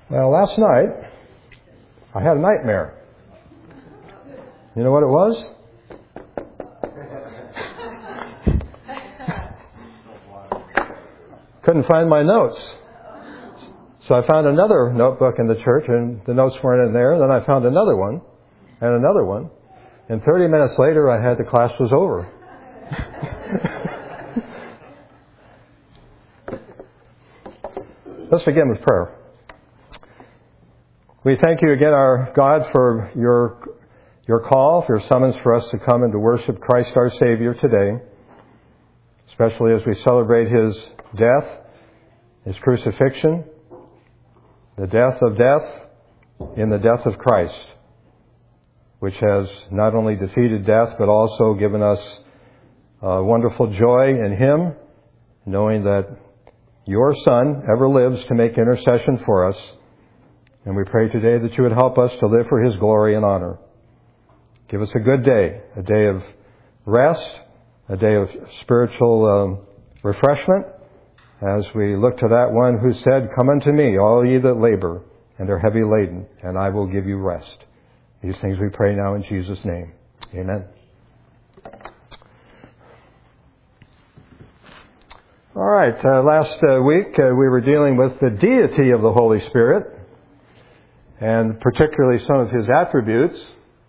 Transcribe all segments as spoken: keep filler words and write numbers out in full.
Well, last night, I had a nightmare. You know what it was? Couldn't find my notes. So I found another notebook in the church, and the notes weren't in there. Then I found another one, and another one. And thirty minutes later, I had the class was over. Let's begin with prayer. We thank you again, our God, for your your call, for your summons for us to come and to worship Christ our Savior today, especially as we celebrate His death, His crucifixion, the death of death in the death of Christ, which has not only defeated death, but also given us uh, wonderful joy in Him, knowing that your Son ever lives to make intercession for us. And we pray today that you would help us to live for His glory and honor. Give us a good day, a day of rest, a day of spiritual um, refreshment, as we look to that one who said, "Come unto me, all ye that labor and are heavy laden, and I will give you rest." These things we pray now in Jesus' name. Amen. All right, uh, last uh, week uh, we were dealing with the deity of the Holy Spirit, and particularly some of His attributes.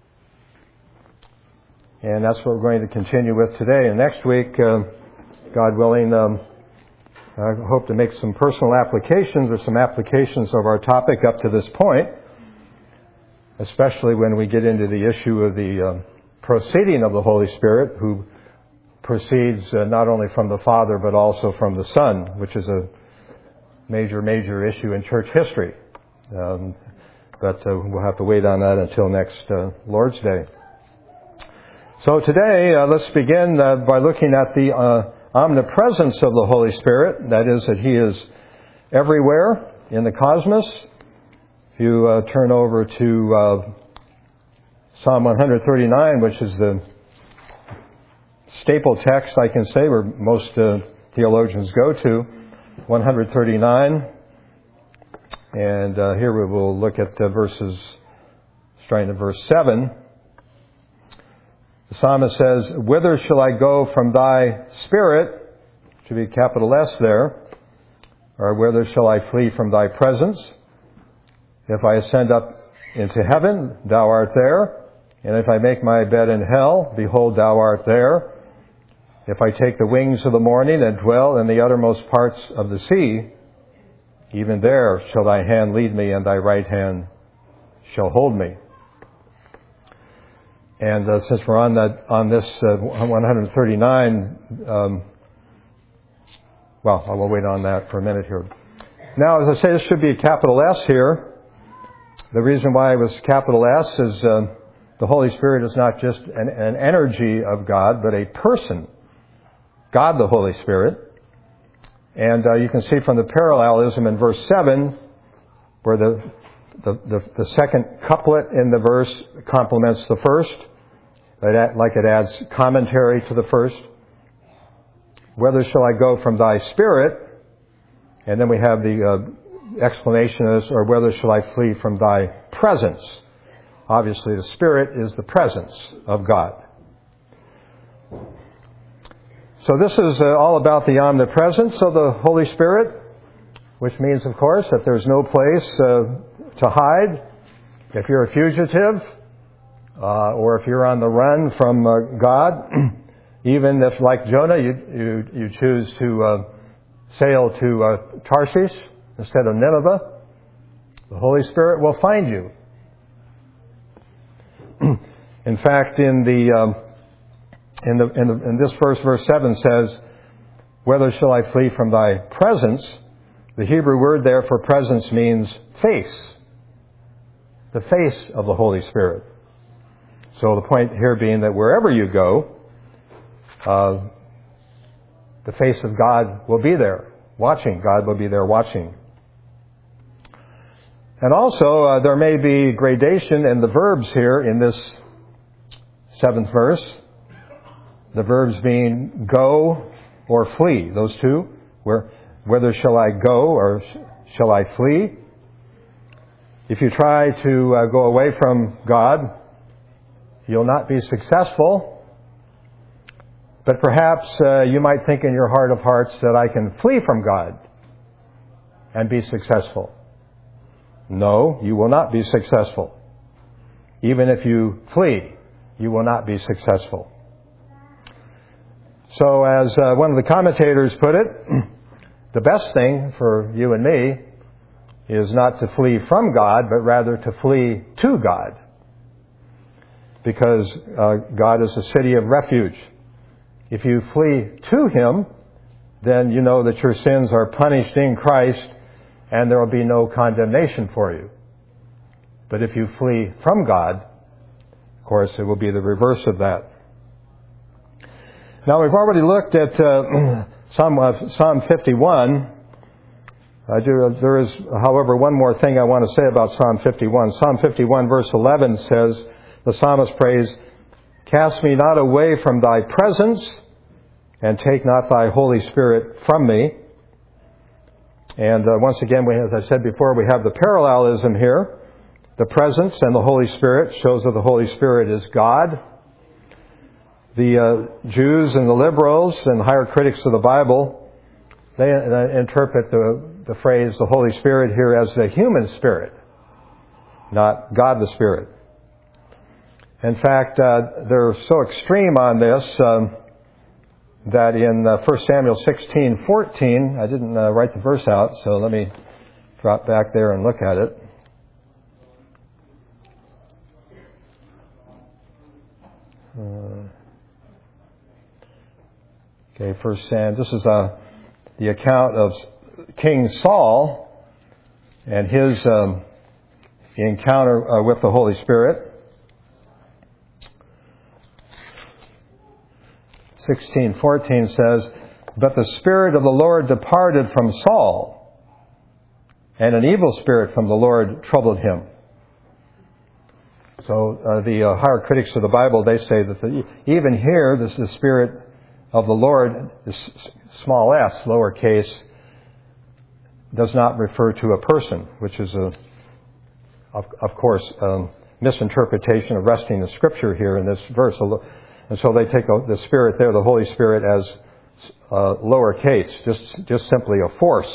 And that's what we're going to continue with today. And next week, uh, God willing, um, I hope to make some personal applications or some applications of our topic up to this point, especially when we get into the issue of the uh, proceeding of the Holy Spirit, who proceeds uh, not only from the Father but also from the Son, which is a major, major issue in church history. Um, but uh, we'll have to wait on that until next uh, Lord's Day. So today, uh, let's begin uh, by looking at the uh, omnipresence of the Holy Spirit. That is, that He is everywhere in the cosmos. If you uh, turn over to uh, Psalm one thirty-nine, which is the staple text, I can say, where most uh, theologians go to, one thirty-nine. And uh, here we will look at the verses, starting at verse seven. The psalmist says, "Whither shall I go from thy spirit?" To be capital S there. Or, "Whither shall I flee from thy presence? If I ascend up into heaven, thou art there. And if I make my bed in hell, behold, thou art there. If I take the wings of the morning and dwell in the uttermost parts of the sea, even there shall thy hand lead me, and thy right hand shall hold me." And uh, since we're on that on this uh, one thirty-nine, um, well, I will wait on that for a minute here. Now, as I say, this should be a capital S here. The reason why it was capital S is uh, the Holy Spirit is not just an, an energy of God, but a person. God the Holy Spirit. And uh, you can see from the parallelism in verse seven, where the, the, the, the second couplet in the verse complements the first, like it adds commentary to the first. "Whither shall I go from thy spirit?" And then we have the uh, explanation as, or "Whither shall I flee from thy presence?" Obviously, the Spirit is the presence of God. So this is uh, all about the omnipresence of the Holy Spirit, which means, of course, that there's no place uh, to hide. If you're a fugitive, uh, or if you're on the run from uh, God, even if, like Jonah, you you, you choose to uh, sail to uh, Tarshish instead of Nineveh, the Holy Spirit will find you. In fact, in the um, In, the, in, the, in this verse, verse seven says, "Whither shall I flee from thy presence?" The Hebrew word there for presence means face. The face of the Holy Spirit. So the point here being that wherever you go, uh, the face of God will be there, watching. God will be there watching. And also, uh, there may be gradation in the verbs here in this seventh verse. The verbs being go or flee, those two. Where, whether shall I go or shall I flee? If you try to uh, go away from God, you'll not be successful. But perhaps uh, you might think in your heart of hearts that I can flee from God and be successful. No, you will not be successful. Even if you flee, you will not be successful. So as uh, one of the commentators put it, the best thing for you and me is not to flee from God, but rather to flee to God. Because uh, God is a city of refuge. If you flee to Him, then you know that your sins are punished in Christ and there will be no condemnation for you. But if you flee from God, of course, it will be the reverse of that. Now, we've already looked at uh, Psalm, uh, Psalm fifty-one. I do, there is, however, one more thing I want to say about Psalm fifty-one. Psalm fifty-one, verse eleven says, the psalmist prays, "Cast me not away from thy presence, and take not thy Holy Spirit from me." And uh, once again, we, as I said before, we have the parallelism here. The presence and the Holy Spirit shows that the Holy Spirit is God. The uh, Jews and the liberals and higher critics of the Bible, they uh, interpret the, the phrase the Holy Spirit here as the human spirit, not God the Spirit. In fact, uh, they're so extreme on this um, that in uh, First Samuel sixteen fourteen, I didn't uh, write the verse out, so let me drop back there and look at it. Uh, okay, First Sam. This is uh, the account of King Saul and his um, encounter uh, with the Holy Spirit. sixteen fourteen says, "But the Spirit of the Lord departed from Saul, and an evil spirit from the Lord troubled him." So uh, the uh, higher critics of the Bible, they say that the, even here, this is the Spirit of the Lord, this small s, lowercase, does not refer to a person, which is, a, of, of course, a misinterpretation of resting the Scripture here in this verse. And so they take the Spirit there, the Holy Spirit, as uh, lowercase, just just simply a force.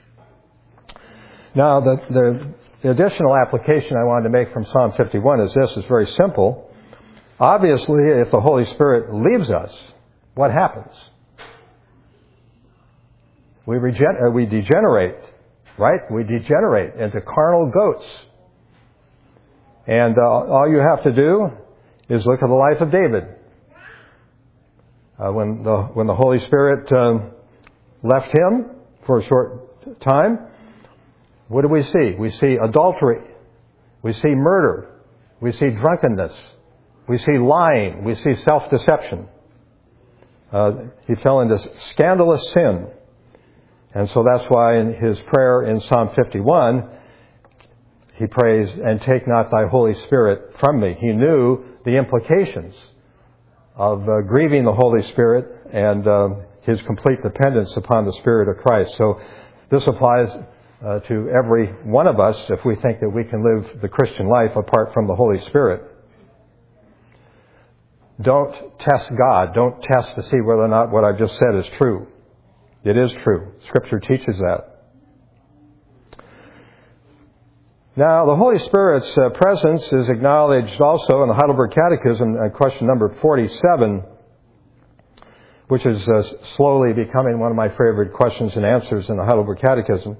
Now, the, the the additional application I wanted to make from Psalm fifty-one is this. It's very simple. Obviously, if the Holy Spirit leaves us, what happens? We regen- uh, we degenerate, right? We degenerate into carnal goats. And uh, all you have to do is look at the life of David. Uh, when the when the Holy Spirit um, left him for a short time, what do we see? We see adultery. We see murder. We see drunkenness. We see lying. We see self-deception. Uh, he fell into scandalous sin. And so that's why in his prayer in Psalm fifty-one, he prays, "And take not thy Holy Spirit from me." He knew the implications of uh, grieving the Holy Spirit and uh, his complete dependence upon the Spirit of Christ. So this applies uh, to every one of us if we think that we can live the Christian life apart from the Holy Spirit. Don't test God. Don't test to see whether or not what I've just said is true. It is true. Scripture teaches that. Now, the Holy Spirit's uh, presence is acknowledged also in the Heidelberg Catechism, uh, question number forty-seven, which is uh, slowly becoming one of my favorite questions and answers in the Heidelberg Catechism.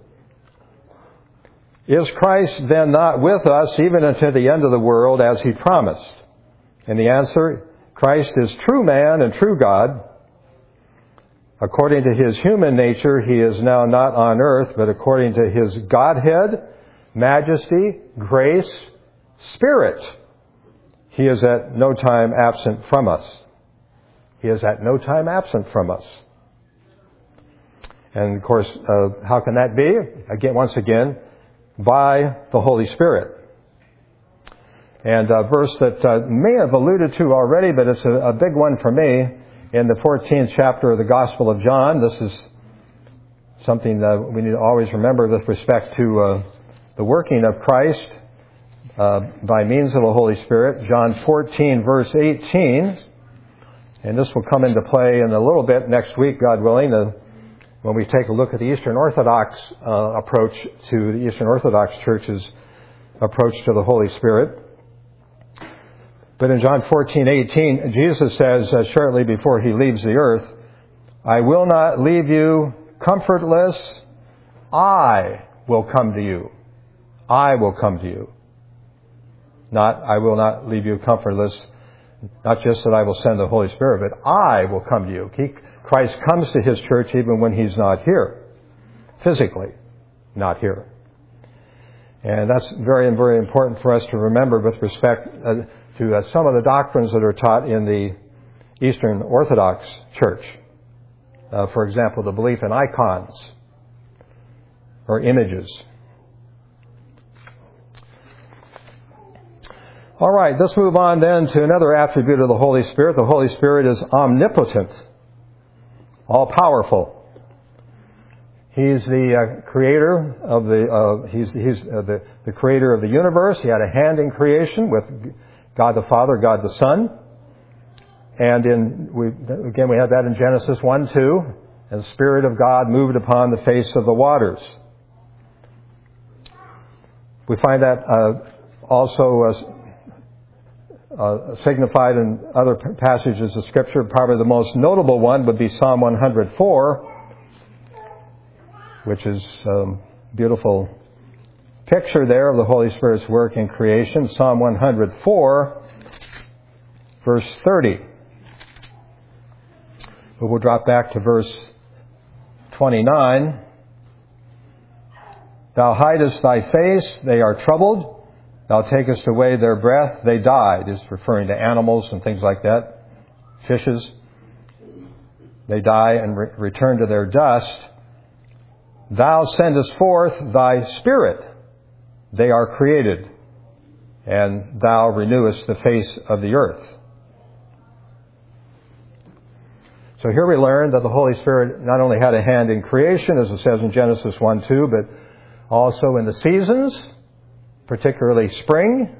"Is Christ then not with us even unto the end of the world as He promised?" And the answer, Christ is true man and true God. According to His human nature, He is now not on earth, but according to His Godhead, majesty, grace, Spirit, He is at no time absent from us. He is at no time absent from us. And of course, uh, how can that be? Again, once again, by the Holy Spirit. And a verse that I may have alluded to already, but it's a, a big one for me, in the fourteenth chapter of the Gospel of John. This is something that we need to always remember with respect to uh, the working of Christ uh, by means of the Holy Spirit. John fourteen, verse eighteen. And this will come into play in a little bit next week, God willing, uh, when we take a look at the Eastern Orthodox uh, approach to the Eastern Orthodox Church's approach to the Holy Spirit. But in John fourteen eighteen, Jesus says uh, shortly before he leaves the earth, I will not leave you comfortless. I will come to you. I will come to you. Not, I will not leave you comfortless. Not just that I will send the Holy Spirit, but I will come to you. He, Christ comes to His church even when He's not here. Physically, not here. And that's very, very important for us to remember with respect uh, to uh, some of the doctrines that are taught in the Eastern Orthodox Church. Uh, for example, the belief in icons or images. All right, let's move on then to another attribute of the Holy Spirit. The Holy Spirit is omnipotent, all-powerful. He's the uh, creator of the uh, he's he's uh, the the creator of the universe. He had a hand in creation with God the Father, God the Son, and in we again we have that in Genesis one two. And the Spirit of God moved upon the face of the waters. We find that uh, also uh, uh, signified in other passages of Scripture. Probably the most notable one would be Psalm one hundred four. Which is a beautiful picture there of the Holy Spirit's work in creation. Psalm one hundred four, verse thirty. But we'll drop back to verse twenty-nine. Thou hidest thy face, they are troubled. Thou takest away their breath, they died. It's referring to animals and things like that. Fishes. They die and re- return to their dust. Thou sendest forth thy Spirit, they are created, and thou renewest the face of the earth. So here we learn that the Holy Spirit not only had a hand in creation, as it says in Genesis one two, but also in the seasons, particularly spring.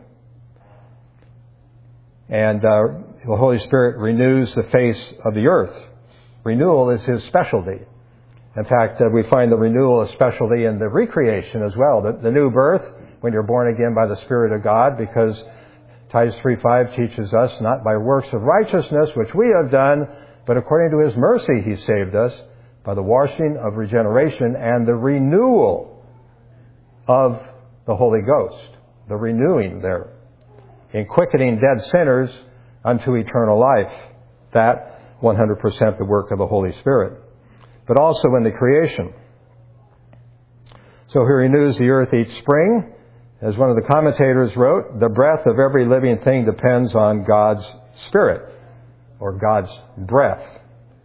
And uh, the Holy Spirit renews the face of the earth. Renewal is His specialty. In fact, uh, we find the renewal especially in the recreation as well. The, the new birth, when you're born again by the Spirit of God, because Titus three five teaches us, not by works of righteousness which we have done, but according to His mercy He saved us by the washing of regeneration and the renewal of the Holy Ghost. The renewing there. In quickening dead sinners unto eternal life. That one hundred percent the work of the Holy Spirit. But also in the creation. So He renews the earth each spring. As one of the commentators wrote, the breath of every living thing depends on God's Spirit, or God's breath.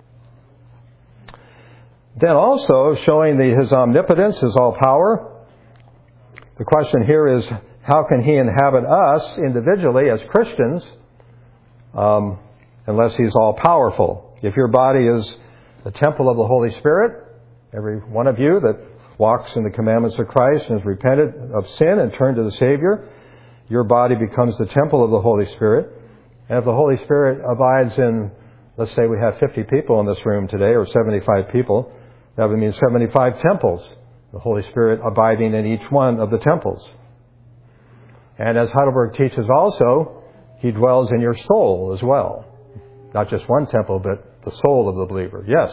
Then also, showing the, His omnipotence, His all-power, the question here is, how can He inhabit us individually as Christians um, unless He's all-powerful? If your body is the temple of the Holy Spirit, every one of you that walks in the commandments of Christ and has repented of sin and turned to the Savior, your body becomes the temple of the Holy Spirit. And if the Holy Spirit abides in, let's say we have fifty people in this room today, or seventy-five people, that would mean seventy-five temples. The Holy Spirit abiding in each one of the temples. And as Heidelberg teaches also, He dwells in your soul as well. Not just one temple, but the soul of the believer. Yes?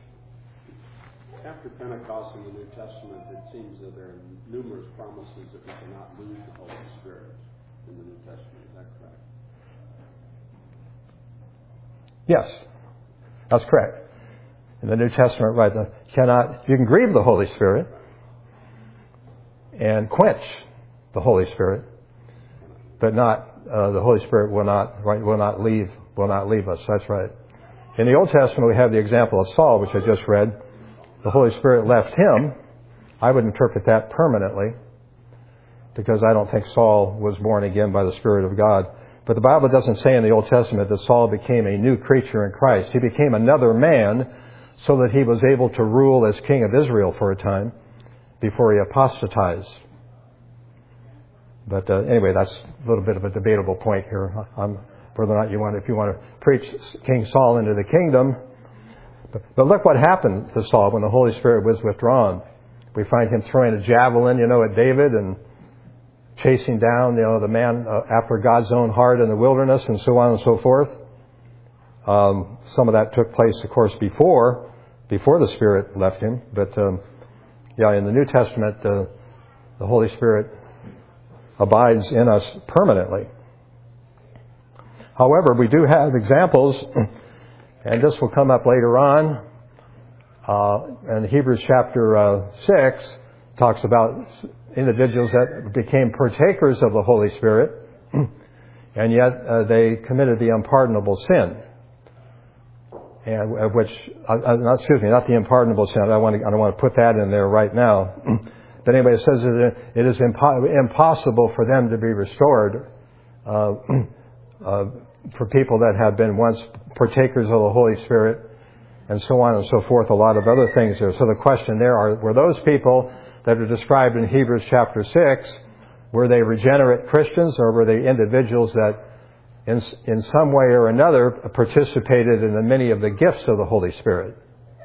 After Pentecost in the New Testament, it seems that there are numerous promises that we cannot lose the Holy Spirit in the New Testament. Is that correct? Yes. That's correct. In the New Testament, right, you cannot, you can grieve the Holy Spirit and quench the Holy Spirit, but not, uh, the Holy Spirit will not, right, will not leave, will not leave us. That's right. In the Old Testament, we have the example of Saul, which I just read. The Holy Spirit left him. I would interpret that permanently, because I don't think Saul was born again by the Spirit of God. But the Bible doesn't say in the Old Testament that Saul became a new creature in Christ. He became another man so that he was able to rule as king of Israel for a time before he apostatized. But uh, anyway, that's a little bit of a debatable point here. Um, whether or not you want, if you want to preach King Saul into the kingdom. But, but look what happened to Saul when the Holy Spirit was withdrawn. We find him throwing a javelin, you know, at David and chasing down, you know, the man uh, after God's own heart in the wilderness and so on and so forth. Um, some of that took place, of course, before before the Spirit left him. But um, yeah, in the New Testament, uh, the Holy Spirit abides in us permanently. However, we do have examples, and this will come up later on. Uh, and Hebrews chapter uh, six talks about individuals that became partakers of the Holy Spirit, and yet uh, they committed the unpardonable sin. And of which, uh, not, excuse me, not the unpardonable sin. I, want to, I don't want to put that in there right now. But anyway, it says that it is impo- impossible for them to be restored uh, uh, for people that have been once partakers of the Holy Spirit, and so on and so forth. A lot of other things there. So the question there are: were those people that are described in Hebrews chapter six, were they regenerate Christians, or were they individuals that in in some way or another participated in the many of the gifts of the Holy Spirit?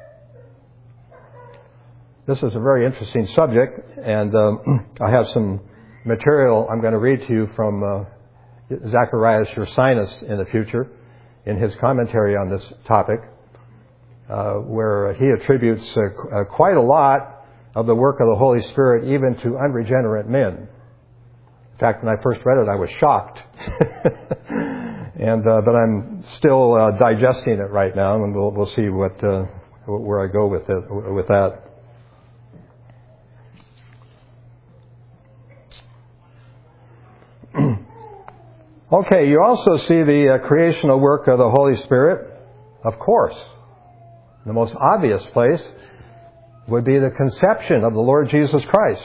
This is a very interesting subject, and um, I have some material I'm going to read to you from uh, Zacharias Ursinus in the future, in his commentary on this topic, uh, where he attributes uh, uh, quite a lot of the work of the Holy Spirit even to unregenerate men. In fact, when I first read it, I was shocked. and uh, but I'm still uh, digesting it right now, and we'll we'll see what uh, where I go with it with that. Okay, you also see the uh, creational work of the Holy Spirit, of course. The most obvious place would be the conception of the Lord Jesus Christ.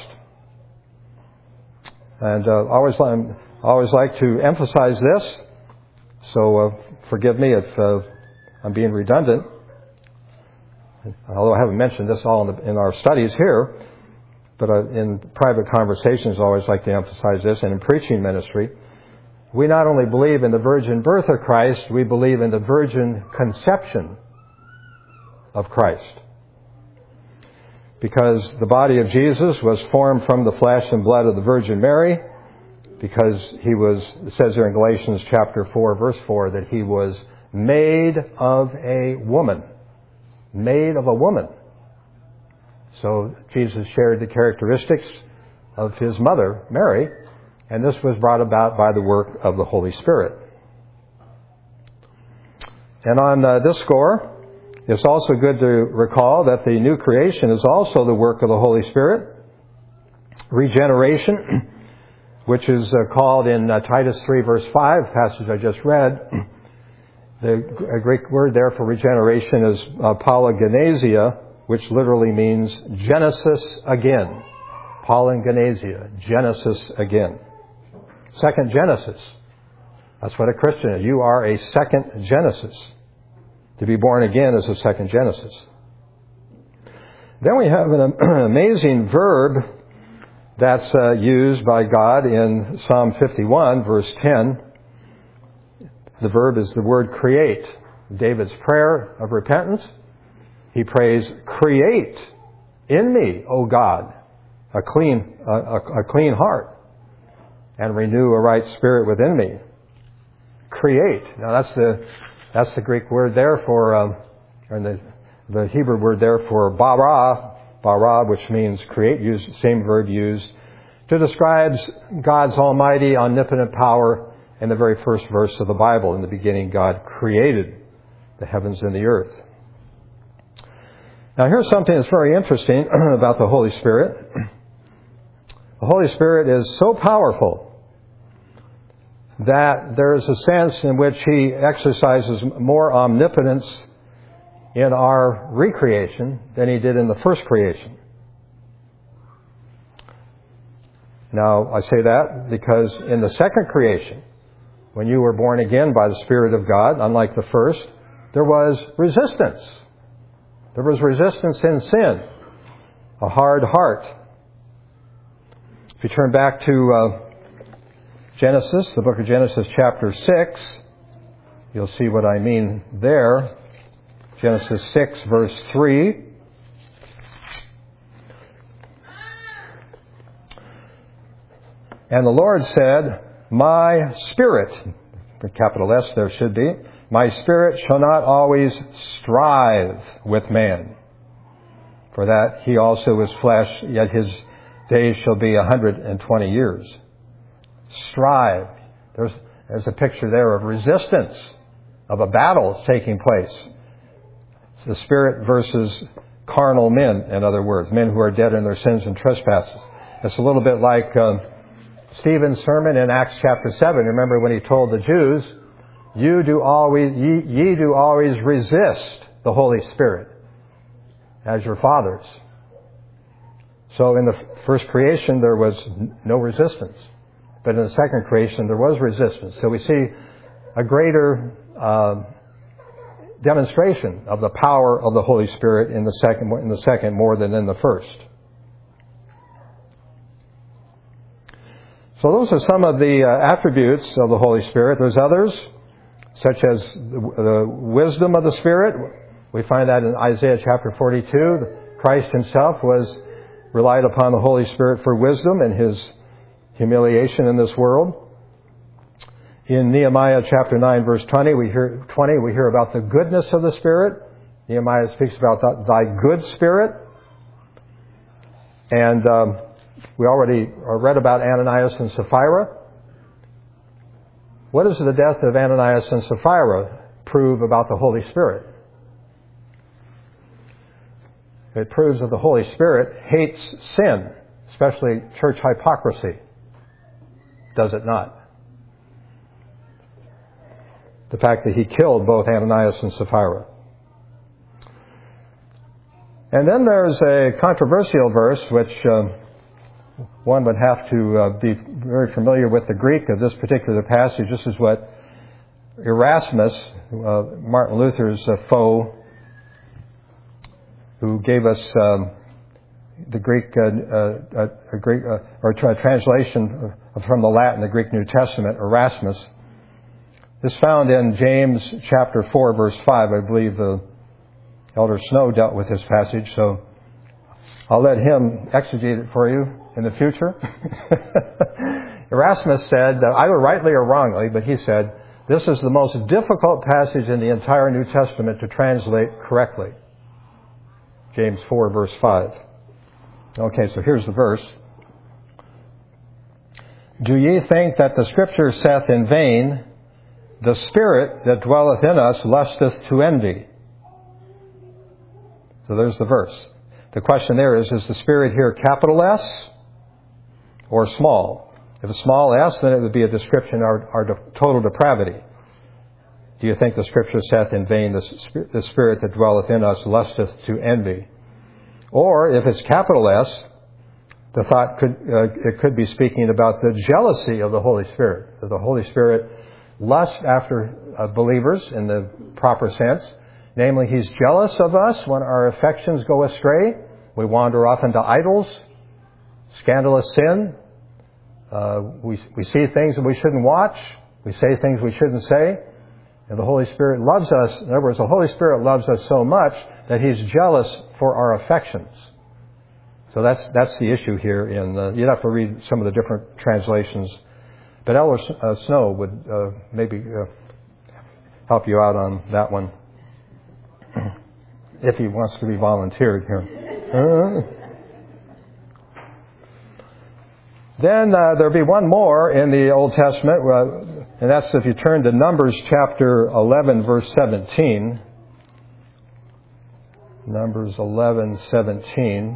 And uh, I always, I always like to emphasize this, so uh, forgive me if uh, I'm being redundant. Although I haven't mentioned this all in, the, in our studies here, but uh, in private conversations I always like to emphasize this, and in preaching ministry. We not only believe in the virgin birth of Christ, we believe in the virgin conception of Christ. Because the body of Jesus was formed from the flesh and blood of the Virgin Mary, because he was, it says here in Galatians chapter four, verse four, that he was made of a woman. Made of a woman. So Jesus shared the characteristics of his mother, Mary, and this was brought about by the work of the Holy Spirit. And on uh, this score, it's also good to recall that the new creation is also the work of the Holy Spirit. Regeneration, which is uh, called in uh, Titus three, verse five, passage I just read. The Greek word there for regeneration is uh, polygenesia, which literally means Genesis again. Polygenesia, Genesis again. Second Genesis. That's what a Christian is. You are a second Genesis. To be born again is a second Genesis. Then we have an amazing verb that's uh, used by God in Psalm fifty-one, verse ten. The verb is the word create. David's prayer of repentance. He prays, create in me, O God, a clean, a, a, a clean heart, and renew a right spirit within me. Create. Now that's the that's the Greek word there for, um, or the the Hebrew word there for bara, bara, which means create. Used same verb used to describe God's almighty, omnipotent power. In the very first verse of the Bible, in the beginning, God created the heavens and the earth. Now, here's something that's very interesting about the Holy Spirit. The Holy Spirit is so powerful that there is a sense in which He exercises more omnipotence in our recreation than He did in the first creation. Now, I say that because in the second creation, when you were born again by the Spirit of God, unlike the first, there was resistance. There was resistance in sin, a hard heart. If you turn back to uh, Genesis, the book of Genesis chapter six. You'll see what I mean there. Genesis six verse three. And the Lord said, my spirit, capital S there should be, my spirit shall not always strive with man. For that he also is flesh, yet his days shall be a hundred and twenty years. Strive. There's, there's a picture there of resistance, of a battle taking place. It's the spirit versus carnal men, in other words, men who are dead in their sins and trespasses. It's a little bit like um, Stephen's sermon in Acts chapter seven. Remember when he told the Jews, "You do always, ye, ye do always resist the Holy Spirit as your fathers." So in the first creation there was no resistance, but in the second creation there was resistance. So we see a greater uh, demonstration of the power of the Holy Spirit in the second, in the second more than in the first. So those are some of the uh, attributes of the Holy Spirit. There's others, such as the, the wisdom of the Spirit. We find that in Isaiah chapter forty-two. Christ himself was relied upon the Holy Spirit for wisdom in his humiliation in this world. In Nehemiah chapter nine verse twenty, we hear twenty, we hear about the goodness of the Spirit. Nehemiah speaks about thy good spirit. And um, we already read about Ananias and Sapphira. What does the death of Ananias and Sapphira prove about the Holy Spirit? It proves that the Holy Spirit hates sin, especially church hypocrisy. Does it not? The fact that he killed both Ananias and Sapphira. And then there's a controversial verse which um, one would have to uh, be very familiar with the Greek of this particular passage. This is what Erasmus, uh, Martin Luther's uh, foe, who gave us um, the Greek, uh, uh, uh, Greek uh, or a translation from the Latin, the Greek New Testament, Erasmus. This found in James chapter four, verse five. I believe the Elder Snow dealt with this passage, so I'll let him exegete it for you in the future. Erasmus said, either rightly or wrongly, but he said, this is the most difficult passage in the entire New Testament to translate correctly. James four, verse five. Okay, so here's the verse. Do ye think that the Scripture saith in vain, the Spirit that dwelleth in us lusteth to envy? So there's the verse. The question there is, is the Spirit here capital S or small? If it's small s, then it would be a description of our, our total depravity. Do you think the Scripture saith in vain, the, the Spirit that dwelleth in us lusteth to envy? Or if it's capital S, the thought could uh, it could be speaking about the jealousy of the Holy Spirit. That the Holy Spirit lusts after uh, believers in the proper sense. Namely, He's jealous of us when our affections go astray. We wander off into idols, scandalous sin. Uh, we, we see things that we shouldn't watch. We say things we shouldn't say. And the Holy Spirit loves us. In other words, the Holy Spirit loves us so much that He's jealous for our affections. So that's that's the issue here. In uh, you'd have to read some of the different translations. But Elder uh, Snow would uh, maybe uh, help you out on that one, if he wants to be volunteered here. Then uh, there'll be one more in the Old Testament, uh, and that's if you turn to Numbers chapter eleven, verse seventeen. Numbers eleven, seventeen.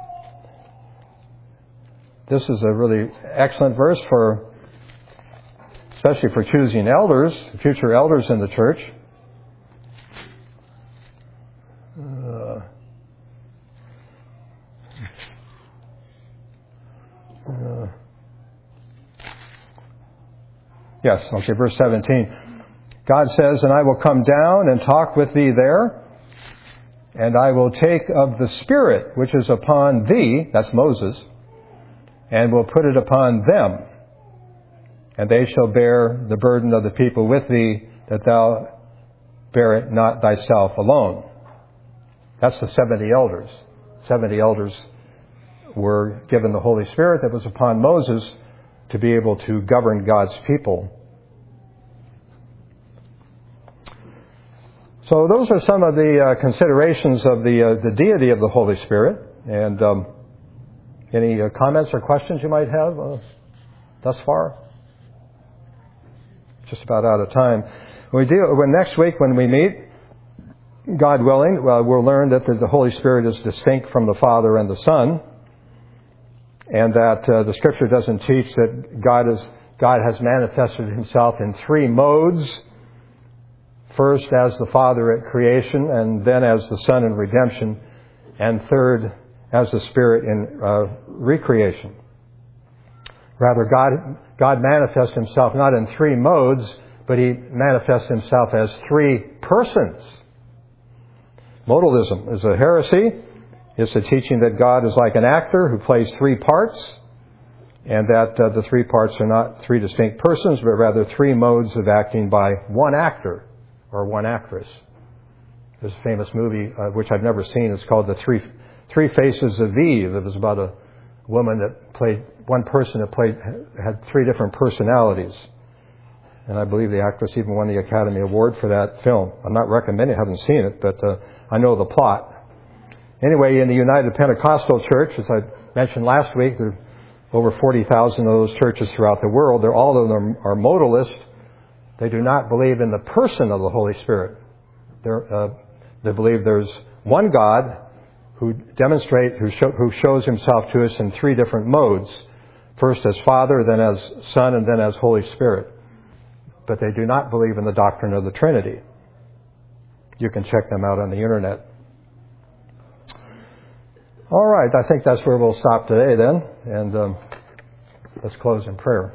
This is a really excellent verse for, especially for choosing elders, future elders in the church. Uh, uh, yes, okay, verse seventeen. God says, and I will come down and talk with thee there, and I will take of the Spirit which is upon thee, that's Moses, and will put it upon them. and they shall bear the burden of the people with thee, that thou bear it not thyself alone. That's the seventy elders. seventy elders were given the Holy Spirit that was upon Moses to be able to govern God's people. So those are some of the uh, considerations of the uh, the deity of the Holy Spirit. And um, any uh, comments or questions you might have uh, thus far? Just about out of time. We deal, when next week when we meet, God willing, well, we'll learn that the Holy Spirit is distinct from the Father and the Son, and that uh, the Scripture doesn't teach that God is God has manifested Himself in three modes. First, as the Father at creation, and then as the Son in redemption, and third, as the Spirit in uh, recreation. Rather, God God manifests Himself not in three modes, but He manifests Himself as three persons. Modalism is a heresy. It's a teaching that God is like an actor who plays three parts, and that uh, the three parts are not three distinct persons, but rather three modes of acting by one actor or one actress. There's a famous movie, uh, which I've never seen. It's called The Three Three Faces of Eve. It was about a woman that played, one person that played, had three different personalities. And I believe the actress even won the Academy Award for that film. I'm not recommending it, I haven't seen it, but uh, I know the plot. Anyway, in the United Pentecostal Church, as I mentioned last week, there are over forty thousand of those churches throughout the world. They're, all of them are modalist. They do not believe in the person of the Holy Spirit. Uh, they believe there's one God who demonstrates, who, show, who shows Himself to us in three different modes. First as Father, then as Son, and then as Holy Spirit. But they do not believe in the doctrine of the Trinity. You can check them out on the internet. All right, I think that's where we'll stop today then. And um, let's close in prayer.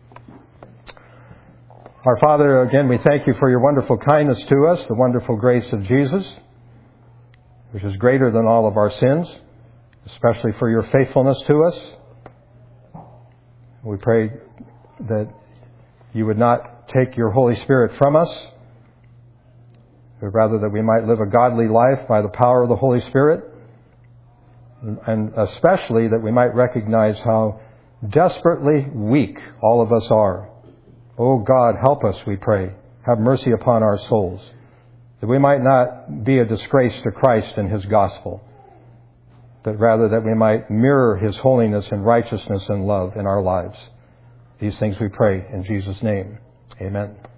Our Father, again, we thank You for Your wonderful kindness to us, the wonderful grace of Jesus, which is greater than all of our sins, especially for Your faithfulness to us. We pray that You would not take Your Holy Spirit from us, but rather that we might live a godly life by the power of the Holy Spirit, and especially that we might recognize how desperately weak all of us are. Oh God, help us, we pray. Have mercy upon our souls, that we might not be a disgrace to Christ and His gospel, but rather that we might mirror His holiness and righteousness and love in our lives. These things we pray in Jesus' name. Amen.